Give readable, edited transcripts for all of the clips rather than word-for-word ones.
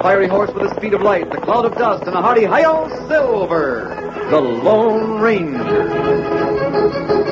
fiery horse with the speed of light, the cloud of dust, and a hearty hi-yo Silver, the Lone Ranger.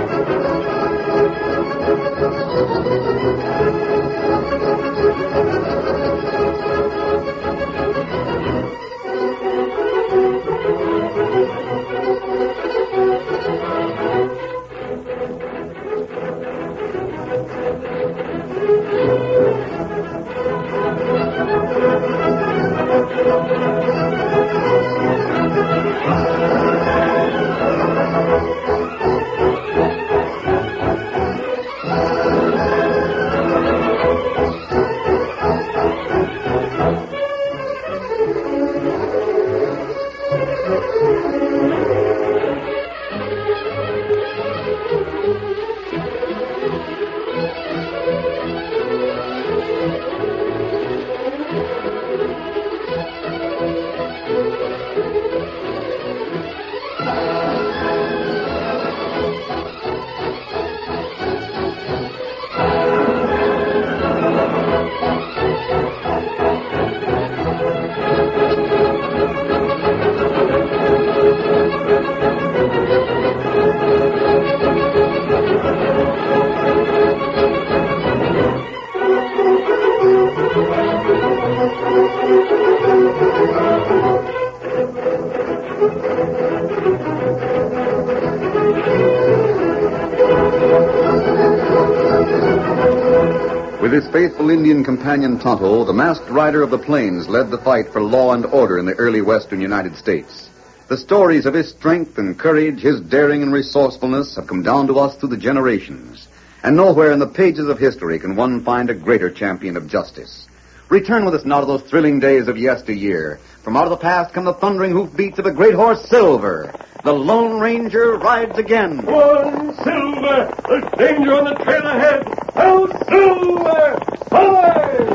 With his faithful Indian companion Tonto, the masked rider of the plains led the fight for law and order in the early western United States. The stories of his strength and courage, his daring and resourcefulness have come down to us through the generations. And nowhere in the pages of history can one find a greater champion of justice. Return with us now to those thrilling days of yesteryear. From out of the past come the thundering hoofbeats of the great horse Silver. The Lone Ranger rides again. One Silver! There's danger on the trail ahead! Oh, Silver! Away!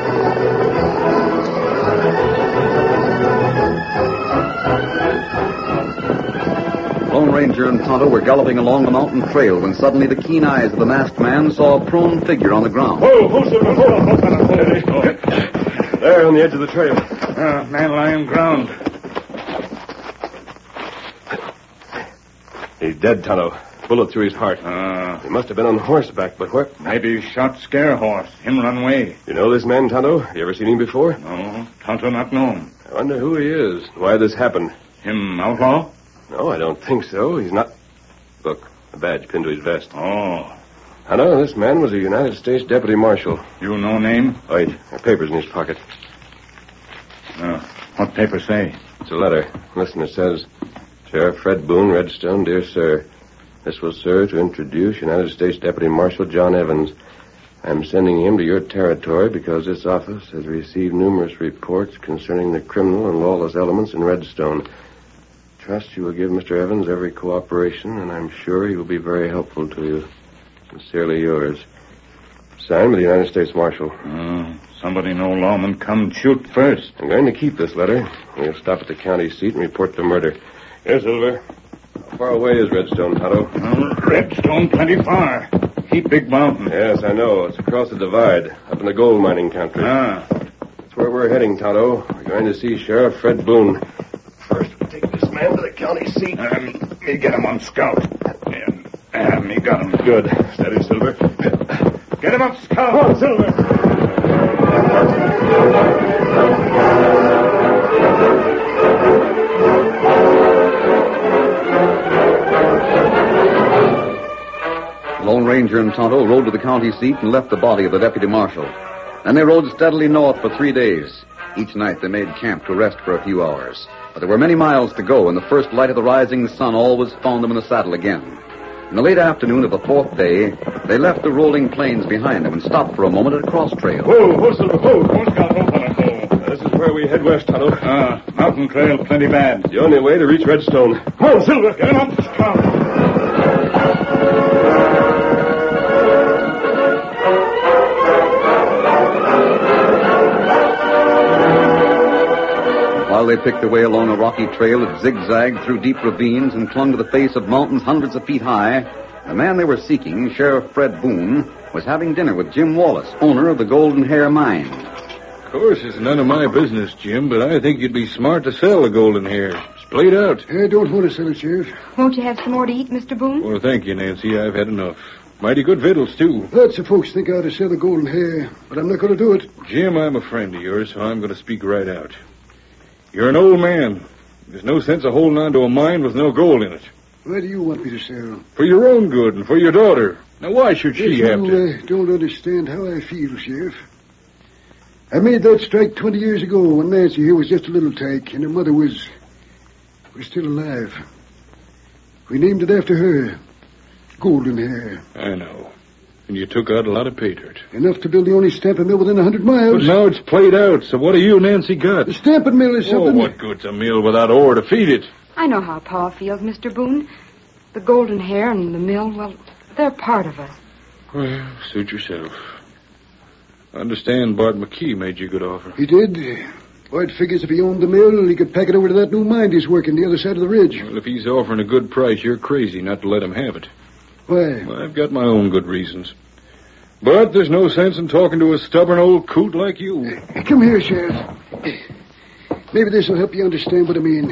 Lone Ranger and Tonto were galloping along the mountain trail when suddenly the keen eyes of the masked man saw a prone figure on the ground. Oh, Silver, hold on. There on the edge of the trail. Man lying ground. He's dead, Tonto. Bullet through his heart. He must have been on horseback, but where? Maybe shot scare horse. Him run away. You know this man, Tonto? You ever seen him before? No, Tonto not know him. I wonder who he is, why this happened. Him outlaw? No, I don't think so. He's not... Look, a badge pinned to his vest. Oh. Tonto, this man was a United States Deputy Marshal. You know name? Wait, a paper's in his pocket. What paper say? It's a letter. Listen, it says, Sheriff Fred Boone, Redstone, dear sir. This will serve to introduce United States Deputy Marshal John Evans. I'm sending him to your territory because this office has received numerous reports concerning the criminal and lawless elements in Redstone. Trust you will give Mr. Evans every cooperation, and I'm sure he will be very helpful to you. Sincerely yours. Signed by the United States Marshal. Somebody know lawman come shoot first. I'm going to keep this letter. We'll stop at the county seat and report the murder. Here, Silver. How far away is Redstone, Tonto? Redstone plenty far. Heap big mountain. Yes, I know. It's across the divide, up in the gold mining country. That's where we're heading, Tonto. We're going to see Sheriff Fred Boone. First, we'll take this man to the county seat. Me get him on scout. Me got him. Good. Steady, Silver. Get him up, scout. Come on, Silver. Lone Ranger and Tonto rode to the county seat and left the body of the deputy marshal. Then they rode steadily north for 3 days. Each night they made camp to rest for a few hours. But there were many miles to go, and the first light of the rising sun always found them in the saddle again. In the late afternoon of the 4th day, they left the rolling plains behind them and stopped for a moment at a cross trail. Whoa, Silver, whoa. This is where we head west, Tonto. Mountain trail plenty bad. The only way to reach Redstone. Come on, Silver. Get him up, scout. While they picked their way along a rocky trail that zigzagged through deep ravines and clung to the face of mountains hundreds of feet high, the man they were seeking, Sheriff Fred Boone, was having dinner with Jim Wallace, owner of the Golden Hair Mine. Of course, it's none of my business, Jim, but I think you'd be smart to sell the golden hair. It's played out. I don't want to sell it, Sheriff. Won't you have some more to eat, Mr. Boone? Well, thank you, Nancy. I've had enough. Mighty good victuals, too. Lots of folks think I ought to sell the golden hair, but I'm not going to do it. Jim, I'm a friend of yours, so I'm going to speak right out. You're an old man. There's no sense of holding on to a mine with no gold in it. Why do you want me to sell? For your own good and for your daughter. Now, why should she have to? You don't understand how I feel, Sheriff. I made that strike 20 years ago when Nancy here was just a little tyke and her mother was still alive. We named it after her. Golden Hair. I know. And you took out a lot of pay dirt. Enough to build the only stamping mill within 100 miles. But now it's played out, so what do you, Nancy, got? The stamping mill is something... Oh, what good's a mill without ore to feed it? I know how Pa feels, Mr. Boone. The golden hair and the mill, well, they're part of us. Well, suit yourself. I understand Bart McKee made you a good offer. He did. Bart figures if he owned the mill, he could pack it over to that new mine he's working the other side of the ridge. Well, if he's offering a good price, you're crazy not to let him have it. Why? Well, I've got my own good reasons. But there's no sense in talking to a stubborn old coot like you. Come here, Sheriff. Maybe this will help you understand what I mean.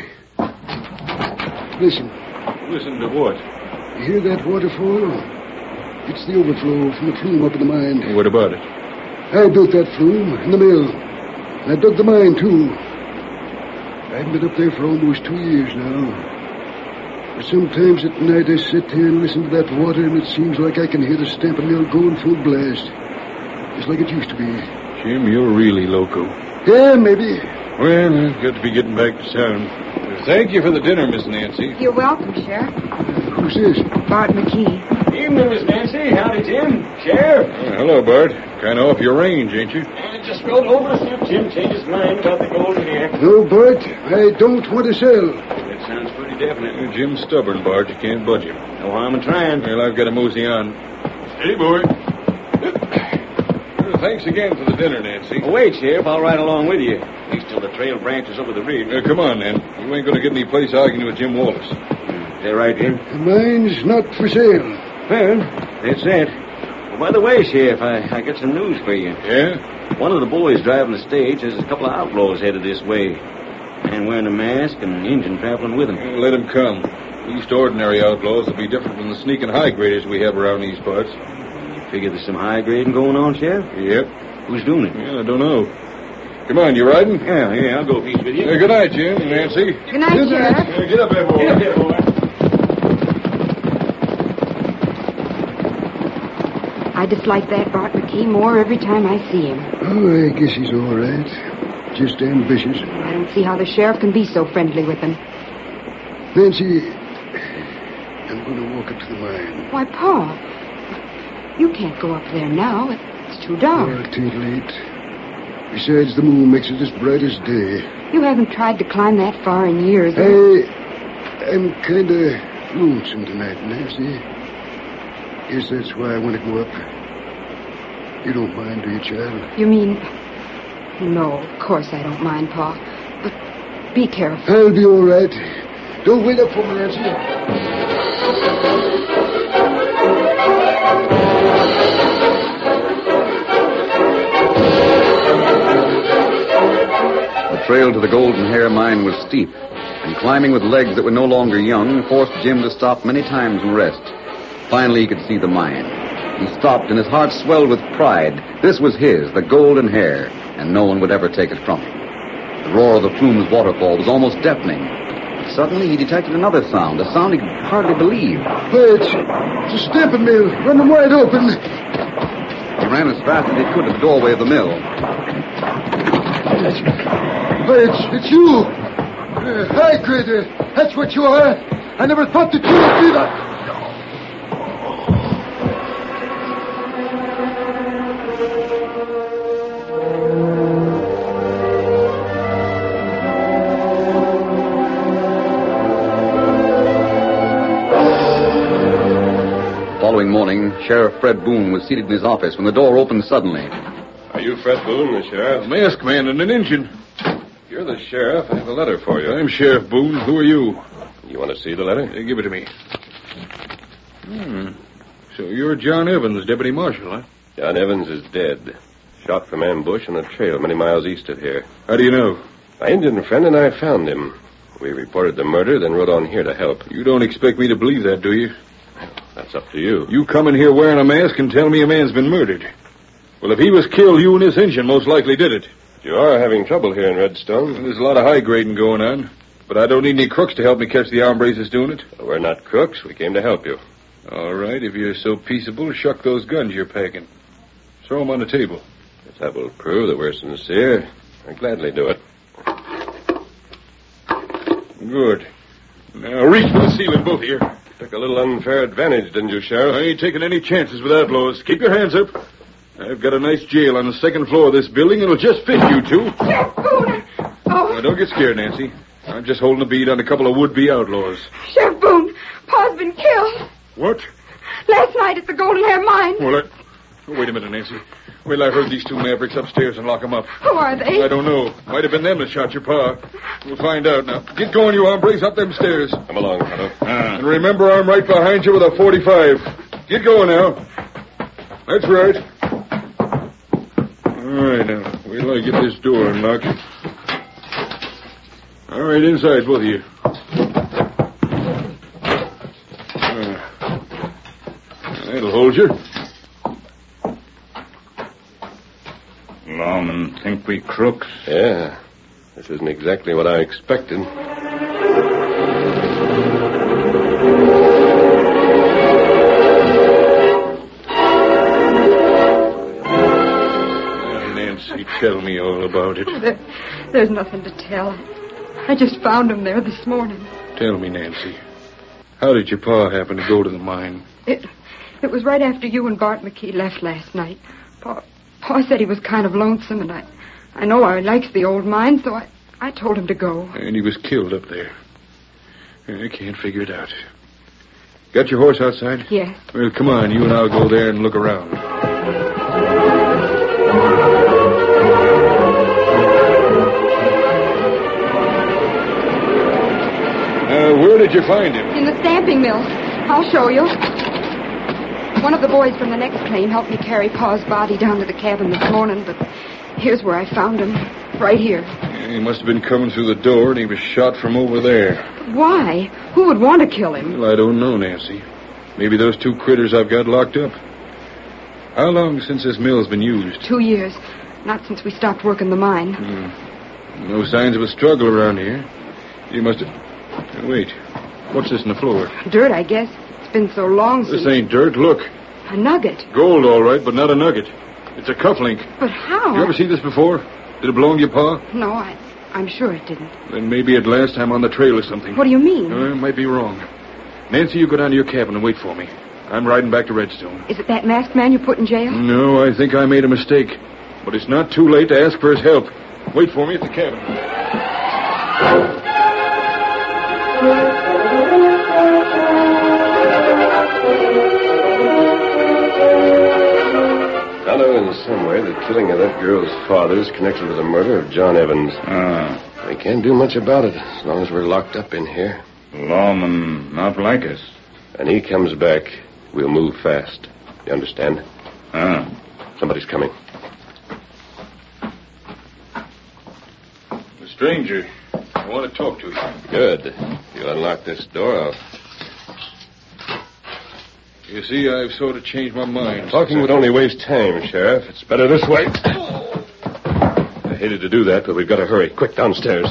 Listen. Listen to what? You hear that waterfall? It's the overflow from the flume up in the mine. What about it? I built that flume in the mill. And I dug the mine, too. I haven't been up there for almost 2 years now. But sometimes at night I sit here and listen to that water, and it seems like I can hear the stamping mill going full blast. Just like it used to be. Jim, you're really loco. Yeah, maybe. Well, I've got to be getting back to town. Thank you for the dinner, Miss Nancy. You're welcome, Sheriff. Who's this? Bart McKee. Evening, Miss Nancy. Howdy, Jim. Sheriff. Hello, Bart. Kind of off your range, ain't you? I just rode over to see if Jim changed his mind about the golden hair. No, Bart. I don't want to sell. That sounds pretty definite. Jim's stubborn, Bart. You can't budge him. No harm in trying. Well, I've got to mosey on. Steady, boy. Thanks again for the dinner, Nancy. Oh, wait, Sheriff. I'll ride along with you. At least till the trail branches over the ridge. Come on, then. You ain't going to get any place arguing with Jim Wallace. Is that right, Jim? The mine's not for sale. Well, that's it. Well, by the way, Sheriff, I got some news for you. Yeah? One of the boys driving the stage has a couple of outlaws headed this way. Man wearing a mask and an Injun traveling with him. Let him come. Least ordinary outlaws will be different from the sneaking high-graders we have around these parts. Figure there's some high grading going on, Sheriff? Yep. Who's doing it? Yeah, I don't know. Come on, you riding? Yeah, I'll go piece with you. Good night, Jim and Nancy. Good night, Sheriff. Get up there, boy. Get up there, boy. I dislike that Bart McKee more every time I see him. Oh, I guess he's all right. Just ambitious. I don't see how the sheriff can be so friendly with him. Nancy, I'm going to walk up to the mine. Why, Pa, you can't go up there now. It's too dark. Oh, it ain't late. Besides, the moon makes it as bright as day. You haven't tried to climb that far in years. I'm kind of lonesome tonight, Nancy. Guess that's why I want to go up. You don't mind, do you, child? You mean... No, of course I don't mind, Pa. But be careful. I'll be all right. Don't wait up for me, Nancy. The trail to the Golden Hair mine was steep, and climbing with legs that were no longer young forced Jim to stop many times and rest. Finally, he could see the mine. He stopped, and his heart swelled with pride. This was his, the Golden Hair, and no one would ever take it from him. The roar of the Plume's waterfall was almost deafening. Suddenly, he detected another sound, a sound he could hardly believe. It's a stamping mill, running wide open. He ran as fast as he could to the doorway of the mill. It's you. High grader. That's what you are. I never thought that you would be that. The following morning, Sheriff Fred Boone was seated in his office when the door opened suddenly. Are you Fred Boone, the sheriff? Masked man and an Injun. You're the sheriff. I have a letter for you. I'm Sheriff Boone. Who are you? You want to see the letter? Give it to me. So you're John Evans, deputy marshal, huh? John Evans is dead. Shot from ambush on a trail many miles east of here. How do you know? My Indian friend and I found him. We reported the murder, then rode on here to help. You don't expect me to believe that, do you? That's up to you. You come in here wearing a mask and tell me a man's been murdered. Well, if he was killed, you and this Injun most likely did it. You are having trouble here in Redstone. There's a lot of high grading going on. But I don't need any crooks to help me catch the hombres that's doing it. Well, we're not crooks. We came to help you. All right, if you're so peaceable, shuck those guns you're packing. Throw them on the table. If that will prove that we're sincere, I'd gladly do it. Good. Now reach for the ceiling, both of you. Took a little unfair advantage, didn't you, Sheriff? I ain't taking any chances with outlaws. Keep your hands up. I've got a nice jail on the second floor of this building. It'll just fit you two. Sheriff Boone! Oh. Now, don't get scared, Nancy. I'm just holding a bead on a couple of would-be outlaws. Sheriff Boone, Pa's been killed. What? Last night at the Golden Hair Mine. Well, wait a minute, Nancy. Wait till I herd these two mavericks upstairs and lock them up. Who are they? I don't know. Might have been them that shot your pa. We'll find out now. Get going, you hombres, up them stairs. Come along, Tonto. And remember, I'm right behind you with a 45. Get going now. That's right. All right, now. Wait till I get this door unlocked. All right, inside, both of you. That'll hold you. Lawmen think we crooks. Yeah. This isn't exactly what I expected. Nancy, tell me all about it. There's nothing to tell. I just found him there this morning. Tell me, Nancy. How did your pa happen to go to the mine? It was right after you and Bart McKee left last night. Pa said he was kind of lonesome, and I know he likes the old mine, so I told him to go. And he was killed up there. I can't figure it out. Got your horse outside? Yes. Well, come on. You and I'll go there and look around. Where did you find him? In the stamping mill. I'll show you. One of the boys from the next claim helped me carry Pa's body down to the cabin this morning, but here's where I found him. Right here. Yeah, he must have been coming through the door, and he was shot from over there. Why? Who would want to kill him? Well, I don't know, Nancy. Maybe those two critters I've got locked up. How long since this mill's been used? 2 years. Not since we stopped working the mine. No signs of a struggle around here. You must have... Wait. What's this in the floor? Dirt, I guess. It's been so long since... This ain't dirt. Look. A nugget. Gold, all right, but not a nugget. It's a cufflink. But how? You ever see this before? Did it belong to your pa? No, I'm sure it didn't. Then maybe at last I'm on the trail or something. What do you mean? Might be wrong. Nancy, you go down to your cabin and wait for me. I'm riding back to Redstone. Is it that masked man you put in jail? No, I think I made a mistake. But it's not too late to ask for his help. Wait for me at the cabin. I know in some way the killing of that girl's father is connected with the murder of John Evans. We can't do much about it as long as we're locked up in here. Lawmen not like us. When he comes back, we'll move fast. You understand? Somebody's coming. The stranger. I want to talk to you. Good. You unlock this door, You see, I've sort of changed my mind. Talking would only waste time, Sheriff. It's better this way. I hated to do that, but we've got to hurry. Quick, downstairs.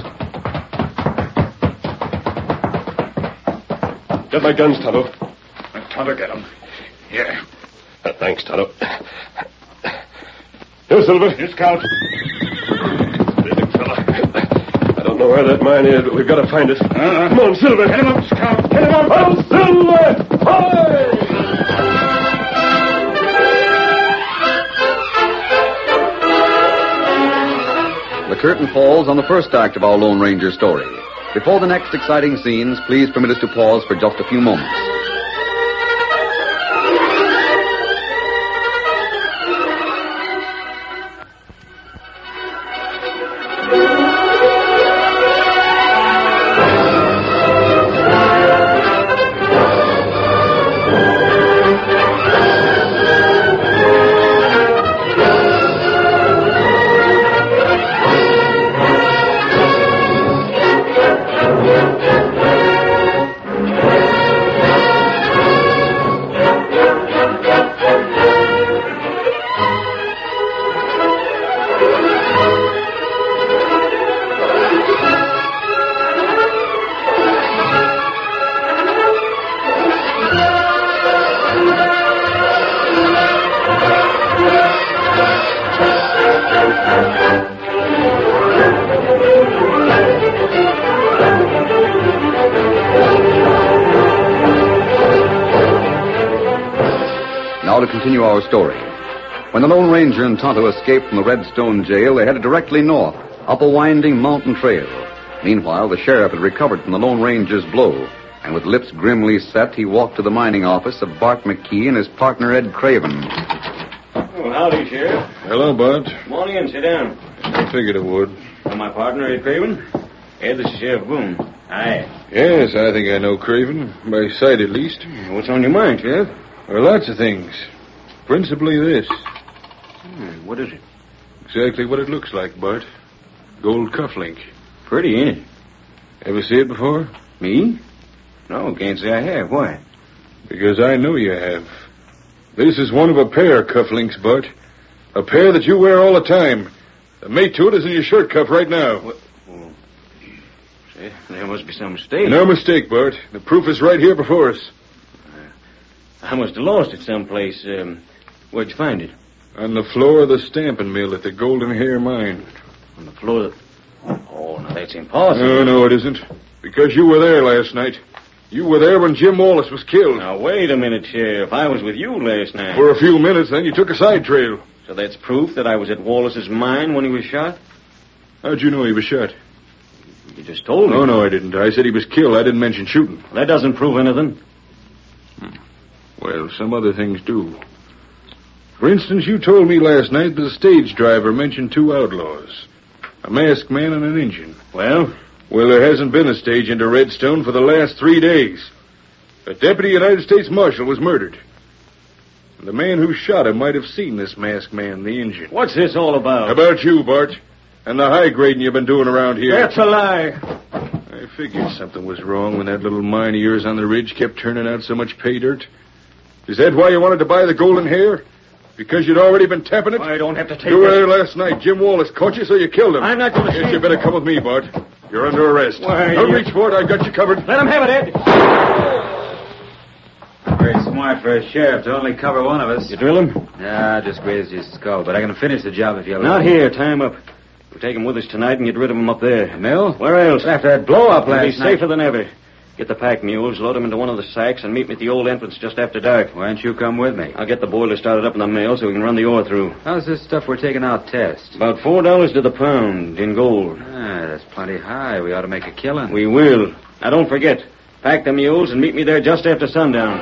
Get my guns, Tonto. Tonto, get them. Here. Thanks, Tonto. Here, Silver. Here, Scout. Big fella. I don't know where that mine is, but we've got to find it. Come on, Silver. Get him up, Scout. Get him up. Oh, Silver! Hi! The curtain falls on the first act of our Lone Ranger story. Before the next exciting scenes, please permit us to pause for just a few moments. Now to continue our story. When the Lone Ranger and Tonto escaped from the Redstone jail, they headed directly north, up a winding mountain trail. Meanwhile, the sheriff had recovered from the Lone Ranger's blow, and with lips grimly set, he walked to the mining office of Bart McKee and his partner, Ed Craven. Oh, howdy, Sheriff. Hello, Bud. Come on in, sit down. I figured it would. Well, my partner, Ed Craven. Ed, this is Sheriff Boone. Hi. Yes, I think I know Craven. By sight, at least. What's on your mind, Sheriff? There are lots of things. Principally this. What is it? Exactly what it looks like, Bart. Gold cufflink. Pretty, ain't it? Ever see it before? Me? No, can't say I have. Why? Because I know you have. This is one of a pair of cufflinks, Bart. A pair that you wear all the time. The mate to it is in your shirt cuff right now. What? Oh, say, there must be some mistake. No mistake, Bart. The proof is right here before us. I must have lost it someplace. Where'd you find it? On the floor of the stamping mill at the Golden Hair Mine. On the floor of the... Oh, no, that's impossible. No, it isn't. Because you were there last night. You were there when Jim Wallace was killed. Now, wait a minute, Sheriff. I was with you last night. For a few minutes, then you took a side trail. So that's proof that I was at Wallace's mine when he was shot? How'd you know he was shot? You just told me. No, I didn't. I said he was killed. I didn't mention shooting. That doesn't prove anything. Well, some other things do. For instance, you told me last night that the stage driver mentioned two outlaws. A masked man and an Injun. Well? Well, there hasn't been a stage into Redstone for the last 3 days. A deputy United States Marshal was murdered. And the man who shot him might have seen this masked man, the Injun. What's this all about? About you, Bart. And the high grading you've been doing around here. That's a lie. I figured something was wrong when that little mine of yours on the ridge kept turning out so much pay dirt. Is that why you wanted to buy the Golden Hair? Because you'd already been tapping it? I don't have to take You were it. there last night. Jim Wallace caught you, so you killed him. I'm not going to Yes, you better come with me, Bart. You're under arrest. Why, Don't you- reach for it. I've got you covered. Let him have it, Ed. Very smart for a sheriff to only cover one of us. You drill him? Yeah, I just grazed his skull, but I can finish the job if you like. Not here. Tie him up. We'll take him with us tonight and get rid of him up there. The mill? Where else? After that blow-up We'll be last night. safer than ever. Get the pack mules, load them into one of the sacks, and meet me at the old entrance just after dark. Why don't you come with me? I'll get the boiler started up in the mill so we can run the ore through. How's this stuff we're taking out test? About $4 to the pound in gold. Ah, that's plenty high. We ought to make a killing. We will. Now, don't forget. Pack the mules and meet me there just after sundown.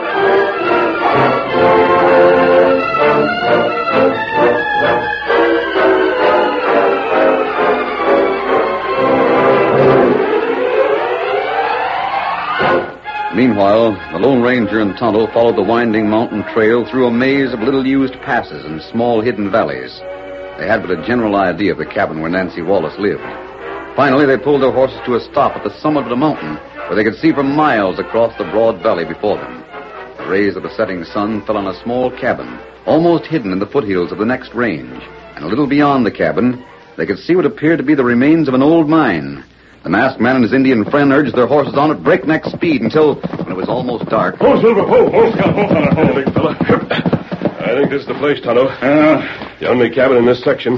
Meanwhile, the Lone Ranger and Tonto followed the winding mountain trail through a maze of little-used passes and small hidden valleys. They had but a general idea of the cabin where Nancy Wallace lived. Finally, they pulled their horses to a stop at the summit of the mountain, where they could see for miles across the broad valley before them. The rays of the setting sun fell on a small cabin, almost hidden in the foothills of the next range. And a little beyond the cabin, they could see what appeared to be the remains of an old mine. The masked man and his Indian friend urged their horses on at breakneck speed until, when it was almost dark... Hold, Silver, hold, fella, Big fella. I think this is the place, Tonto. The only cabin in this section.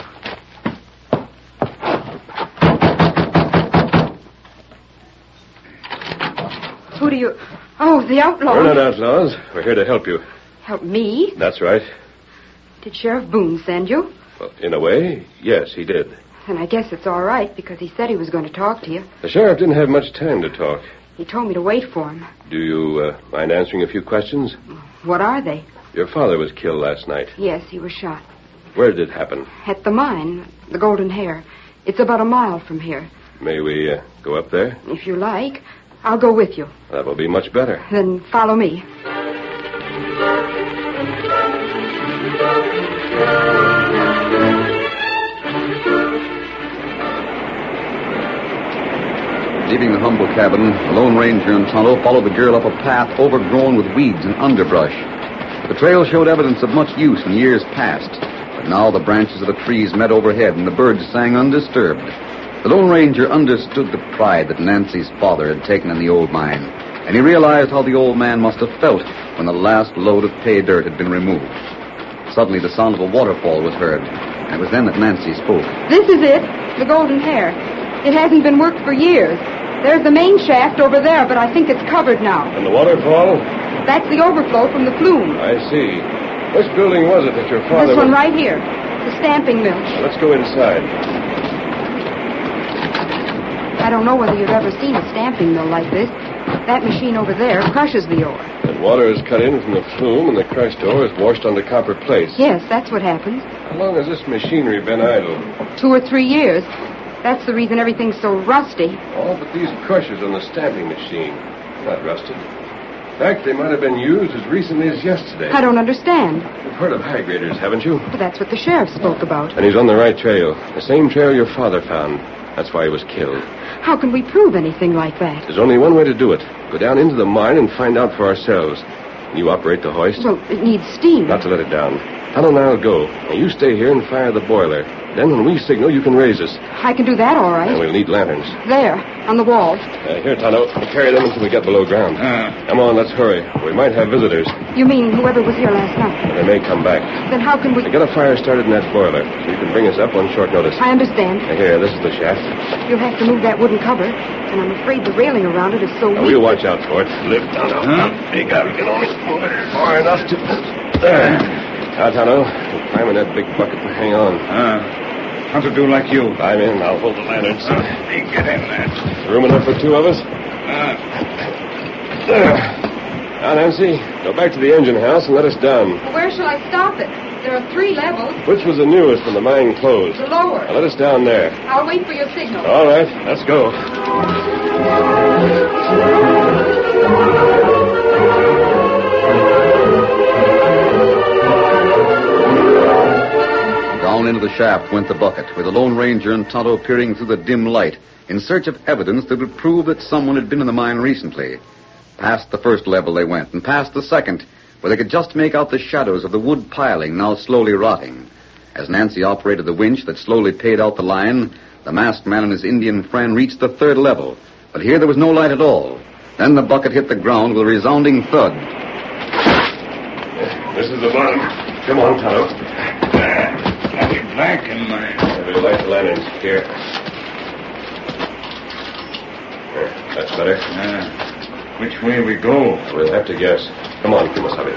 Who do you... Oh, the outlaws. We're not outlaws. We're here to help you. Help me? That's right. Did Sheriff Boone send you? Well, in a way, yes, he did. And I guess it's all right, because he said he was going to talk to you. The sheriff didn't have much time to talk. He told me to wait for him. Do you mind answering a few questions? What are they? Your father was killed last night. Yes, he was shot. Where did it happen? At the mine, the Golden Hair. It's about a mile from here. May we go up there? If you like, I'll go with you. That will be much better. Then follow me. Leaving the humble cabin, the Lone Ranger and Tonto followed the girl up a path overgrown with weeds and underbrush. The trail showed evidence of much use in years past, but now the branches of the trees met overhead and the birds sang undisturbed. The Lone Ranger understood the pride that Nancy's father had taken in the old mine, and he realized how the old man must have felt when the last load of pay dirt had been removed. Suddenly, the sound of a waterfall was heard, and it was then that Nancy spoke. This is it, the Golden Hair. It hasn't been worked for years. There's the main shaft over there, but I think it's covered now. And the waterfall? That's the overflow from the flume. I see. Which building was it that your father... This one right here. The stamping mill. Well, let's go inside. I don't know whether you've ever seen a stamping mill like this. That machine over there crushes the ore. The water is cut in from the flume, and the crushed ore is washed onto copper plates. Yes, that's what happens. How long has this machinery been idle? 2 or 3 years. That's the reason everything's so rusty. All but these crushers on the stamping machine. Not rusted. In fact, they might have been used as recently as yesterday. I don't understand. You've heard of high graders, haven't you? But that's what the sheriff spoke about. And he's on the right trail. The same trail your father found. That's why he was killed. How can we prove anything like that? There's only one way to do it. Go down into the mine and find out for ourselves. You operate the hoist? Well, it needs steam. Not to let it down. Tonto and I'll go. Now you stay here and fire the boiler. Then when we signal, you can raise us. I can do that all right. And we'll need lanterns. There, on the wall. Here, Tonto. Carry them until we get below ground. Come on, let's hurry. We might have visitors. You mean whoever was here last night? They may come back. Then how can we... Get a fire started in that boiler, so you can bring us up on short notice. I understand. Here, this is the shaft. You'll have to move that wooden cover, and I'm afraid the railing around it is so weak. We'll watch out for it. Lift, Tonto. Big up. Get on it. Far enough to... There. Now, Tonto, climb in that big bucket and hang on. How to do like you? I'm in. I'll hold the lanterns. Get in there. Room enough for 2 of us? There. Now, Nancy, go back to the engine house and let us down. Well, where shall I stop it? There are 3 levels. Which was the newest when the mine closed? The lower. Now, let us down there. I'll wait for your signal. All right, let's go. Down into the shaft went the bucket, with the Lone Ranger and Tonto peering through the dim light in search of evidence that would prove that someone had been in the mine recently. Past the first level they went, and past the second, where they could just make out the shadows of the wood piling now slowly rotting. As Nancy operated the winch that slowly paid out the line, the masked man and his Indian friend reached the 3rd level. But here there was no light at all. Then the bucket hit the ground with a resounding thud. This is the bottom. Come on, Tonto. Black in mine. We'll light the lanterns. Here. That's better. Which way we go? We'll have to guess. Come on, Kumasabi.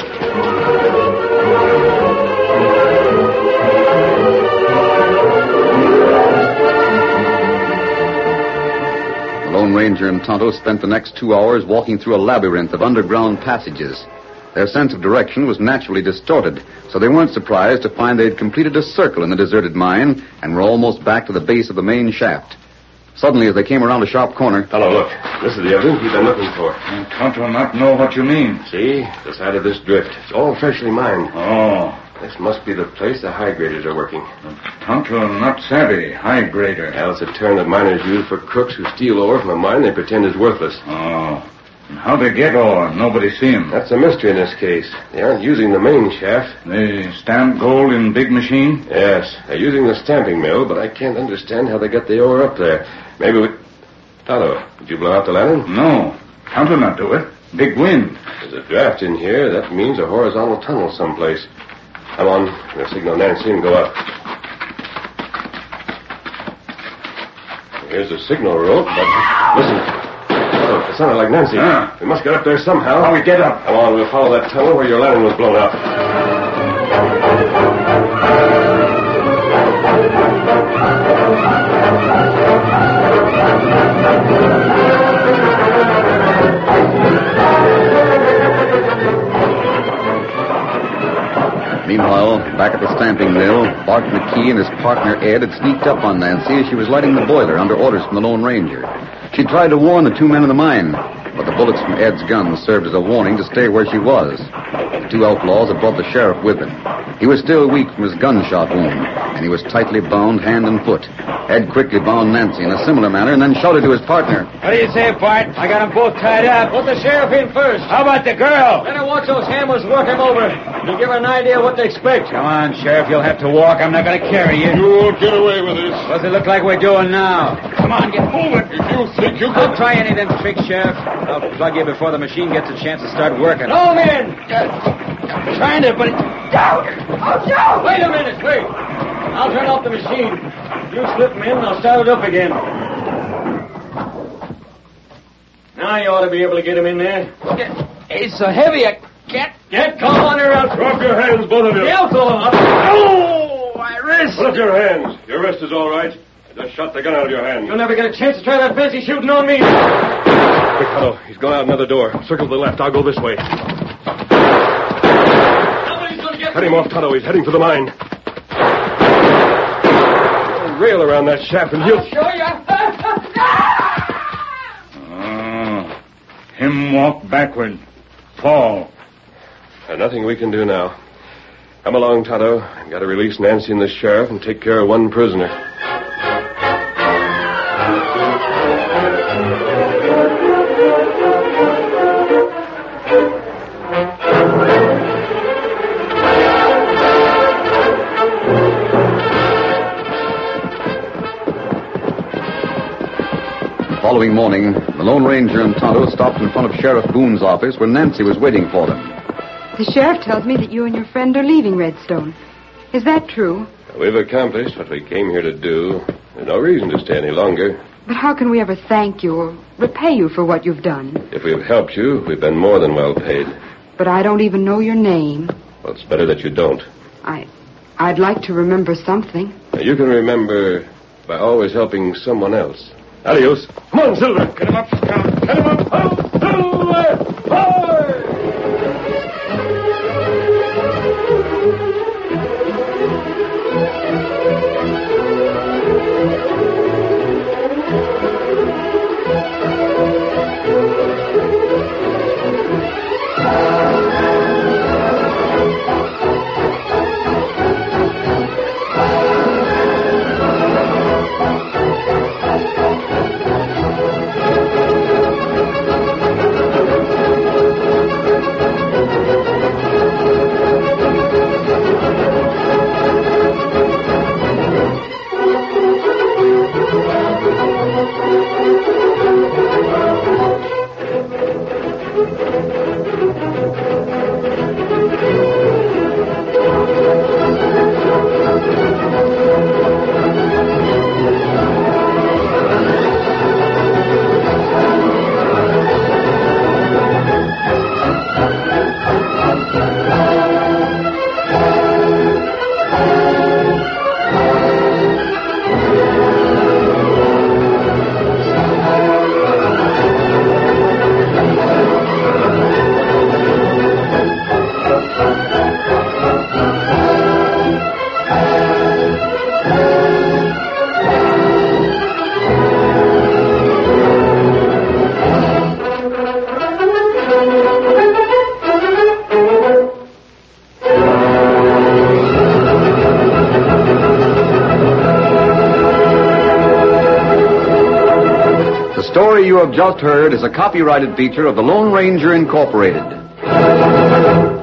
The Lone Ranger and Tonto spent the next 2 hours walking through a labyrinth of underground passages. Their sense of direction was naturally distorted, so they weren't surprised to find they had completed a circle in the deserted mine and were almost back to the base of the main shaft. Suddenly, as they came around a sharp corner... Tonto, look. This is the evidence we've been looking for. Tonto not know what you mean. See? The side of this drift. It's all freshly mined. Oh. This must be the place the high graders are working. Tonto not savvy. High grader. Well, it's a term that miners use for crooks who steal ore from a mine they pretend is worthless. Oh. And how they get ore? Nobody see him. That's a mystery in this case. They aren't using the main shaft. They stamp gold in big machine? Yes. They're using the stamping mill, but I can't understand how they get the ore up there. Maybe we... Tonto, did you blow out the lantern? No. Tonto not do it. Big wind. There's a draft in here. That means a horizontal tunnel someplace. Come on. We'll signal Nancy and go up. Here's a signal rope, but... Listen. Tonto, it sounded like Nancy. We must get up there somehow. How we get up? Come on, we'll follow that tunnel where your lantern was blown up. Meanwhile, back at the stamping mill, Bart McKee and his partner Ed had sneaked up on Nancy as she was lighting the boiler under orders from the Lone Ranger. She tried to warn the 2 men in the mine, but the bullets from Ed's gun served as a warning to stay where she was. The 2 outlaws had brought the sheriff with them. He was still weak from his gunshot wound, and he was tightly bound hand and foot. Ed quickly bound Nancy in a similar manner and then shouted to his partner. What do you say, Bart? I got them both tied up. Put the sheriff in first. How about the girl? Let her watch those hammers work him over. You give her an idea what to expect. Come on, Sheriff. You'll have to walk. I'm not going to carry you. You won't get away with this. What's it look like we're doing now? Come on, get moving. If you think you Don't can... try any of them tricks, Sheriff. I'll plug you before the machine gets a chance to start working. No, man. I'm trying to, but it... Down. Oh, down. Wait a minute, wait. I'll turn off the machine. You slip them in, and I'll start it up again. Now you ought to be able to get him in there. It's so heavy, I can't. Come on here, else. Drop your hands, both of you. Oh, my wrist. Put up your hands. Your wrist is all right. I just shot the gun out of your hand. You'll never get a chance to try that fancy shooting on me. Quick, Tonto. He's gone out another door. Circle to the left. I'll go this way. Somebody's going to get Cut him off, Tonto. He's heading for the mine. Rail around that shaft and he'll... show you. Him walk backward. Fall. There's nothing we can do now. Come along, Tonto. I've got to release Nancy and the sheriff and take care of one prisoner. The following morning, the Lone Ranger and Tonto stopped in front of Sheriff Boone's office where Nancy was waiting for them. The sheriff tells me that you and your friend are leaving Redstone. Is that true? We've accomplished what we came here to do. There's no reason to stay any longer. But how can we ever thank you or repay you for what you've done? If we've helped you, we've been more than well paid. But I don't even know your name. Well, it's better that you don't. I'd like to remember something. Now, you can remember by always helping someone else. Adios. Come on, Silver. Get him up, Scout. Get him up. Oh, Silver! Hoy! The story you have just heard is a copyrighted feature of the Lone Ranger Incorporated.